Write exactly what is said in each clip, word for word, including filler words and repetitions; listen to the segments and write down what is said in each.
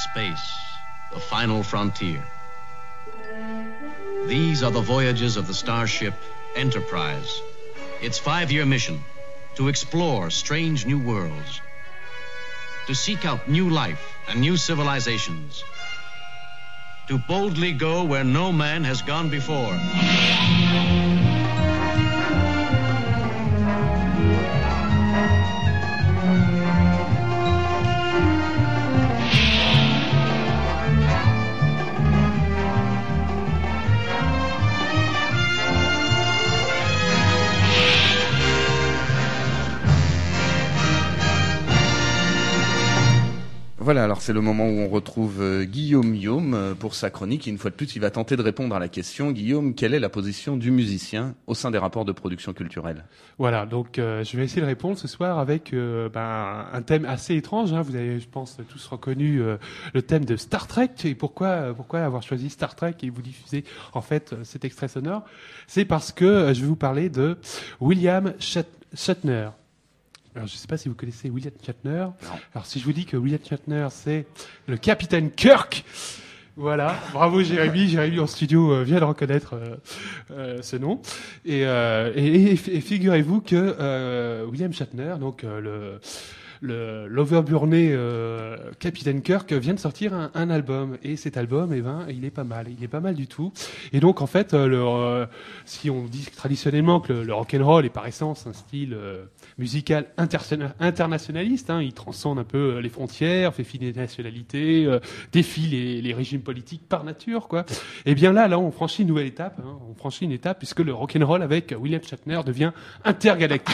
space, the final frontier. These are the voyages of the starship Enterprise. Its five-year mission, to explore strange new worlds, to seek out new life and new civilizations, to boldly go where no man has gone before. Voilà, alors c'est le moment où on retrouve euh, Guillaume Guillaume euh, pour sa chronique. Et une fois de plus, il va tenter de répondre à la question. Guillaume, quelle est la position du musicien au sein des rapports de production culturelle ? Voilà, donc euh, je vais essayer de répondre ce soir avec euh, ben, un thème assez étrange. Hein. Vous avez, je pense, tous reconnu euh, le thème de Star Trek. Et pourquoi, pourquoi avoir choisi Star Trek et vous diffuser en fait cet extrait sonore ? C'est parce que euh, je vais vous parler de William Shat- Shatner. Alors, je ne sais pas si vous connaissez William Shatner. Non. Alors, si je vous dis que William Shatner, c'est le capitaine Kirk, voilà. Bravo, Jérémy. Jérémy en studio euh, vient de reconnaître euh, euh, ce nom. Et, euh, et, et, et figurez-vous que euh, William Shatner, donc euh, le le l'overburné euh, Capitaine Kirk vient de sortir un, un album, et cet album, eh ben, il est pas mal, il est pas mal du tout. Et donc en fait, euh, le, euh, si on dit traditionnellement que le, le rock and roll est par essence un style euh, musical interna- internationaliste, hein, il transcende un peu les frontières, fait fi des nationalités, euh, défie les, les régimes politiques par nature, quoi. Et bien là, là, on franchit une nouvelle étape, hein, on franchit une étape puisque le rock and roll avec William Shatner devient intergalactique.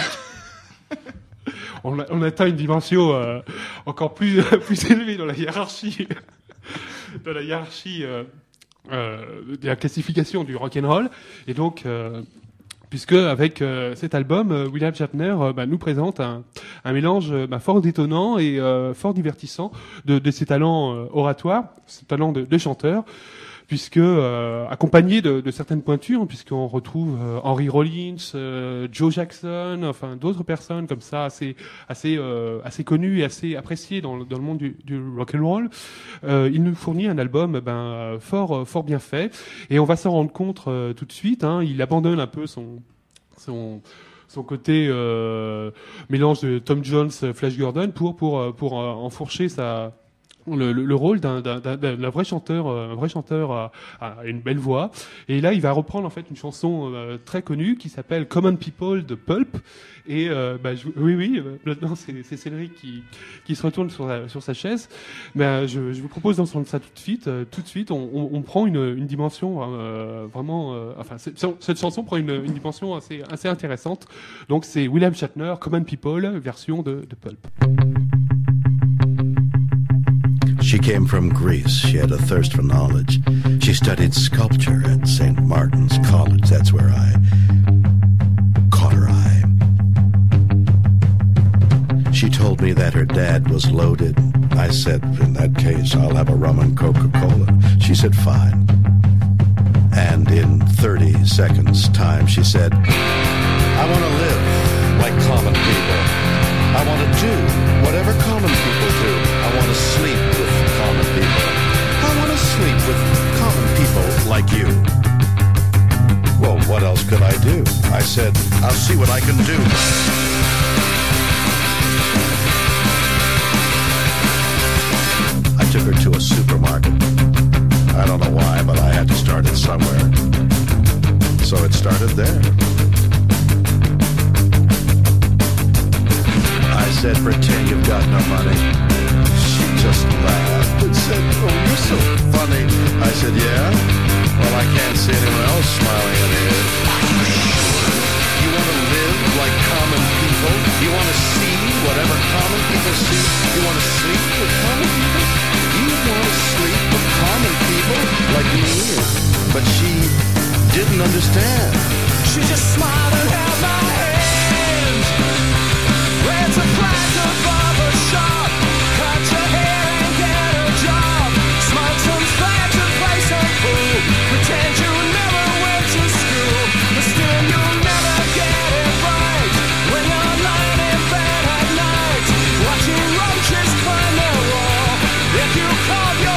On, a, on atteint une dimension euh, encore plus plus élevée dans la hiérarchie, dans la hiérarchie euh, euh, de la classification du rock and roll. Et donc, euh, puisque avec euh, cet album, euh, William Shatner euh, bah, nous présente un, un mélange euh, bah, fort détonnant et euh, fort divertissant de, de ses talents euh, oratoires, ses talents de, de chanteur. Puisque euh, accompagné de, de certaines pointures, puisqu'on retrouve euh, Henry Rollins, euh, Joe Jackson, enfin d'autres personnes comme ça assez assez euh, assez connues et assez appréciées dans, dans le monde du, du rock and roll. Euh, il nous fournit un album ben fort fort bien fait, et on va s'en rendre compte euh, tout de suite. Hein, il abandonne un peu son son son côté euh, mélange de Tom Jones, Flash Gordon pour pour pour euh, enfourcher sa Le, le, le rôle d'un, d'un, d'un, d'un vrai chanteur, un vrai chanteur à, à une belle voix. Et là, il va reprendre en fait une chanson euh, très connue qui s'appelle Common People de Pulp. Et euh, bah, je, oui, oui, euh, maintenant c'est, c'est Cédric qui, qui se retourne sur, la, sur sa chaise. Mais euh, je, je vous propose d'entendre ça tout de suite. Euh, tout de suite, on, on, on prend une, une dimension euh, vraiment. Euh, enfin, c'est, cette chanson prend une, une dimension assez, assez intéressante. Donc, c'est William Shatner, Common People, version de, de Pulp. She came from Greece. She had a thirst for knowledge. She studied sculpture at Saint Martin's College. That's where I caught her eye. She told me that her dad was loaded. I said, in that case, I'll have a rum and Coca-Cola. She said, fine. And in thirty seconds time, she said, I want to live like common people. I want to do whatever common people do. I want to sleep with common people. I want to sleep with common people like you. Well, what else could I do? I said, I'll see what I can do. I took her to a supermarket. I don't know why, but I had to start it somewhere. So it started there. I said, pretend you've got no money. She just laughed and said, oh, you're so funny. I said, yeah? Well, I can't see anyone else smiling in here. Are you sure? You want to live like common people? You want to see whatever common people see? You want to sleep with common people? You want to sleep with common people like me? But she didn't understand. She just smiled and held my hand. Ran to Plaza Barber Shop, cut your hair and get a job. Smoke some fags and play some pool. Pretend you never went to school, but still you'll never get it right. When you're lying in bed at night, watching roaches climb the wall. If you call your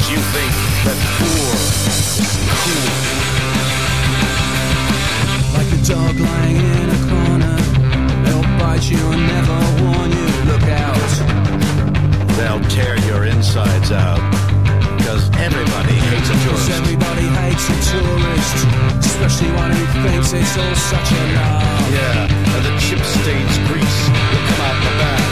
because you think that poor is cool. Like a dog lying in a corner, they'll bite you and never warn you. Look out. They'll tear your insides out, because everybody hates a Cause tourist. everybody hates a tourist, especially one who thinks it's all such a lie. Yeah, and the chip stains grease will come out the back.